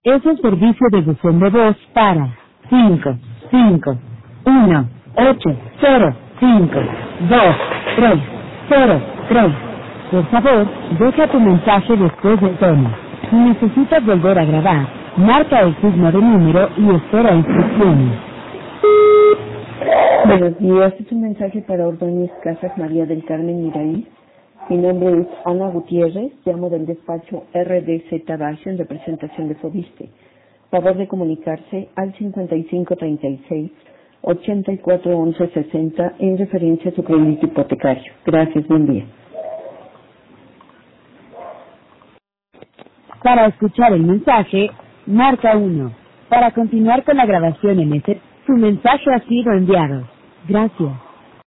Es el servicio de buzón de voz para 551-805-2303. Por favor, deja tu mensaje después del tono. Si necesitas volver a grabar, marca el signo de número y espera instrucciones. Buenos días, es un mensaje para Ordóñez Casas María del Carmen Miraí. Mi nombre es Ana Gutiérrez, llamo del despacho RDZ Bajo en representación de Fobiste. Favor de comunicarse al 5536-841160 en referencia a su crédito hipotecario. Gracias, buen día. Para escuchar el mensaje, marca 1. Para continuar con la grabación en su mensaje ha sido enviado. Gracias.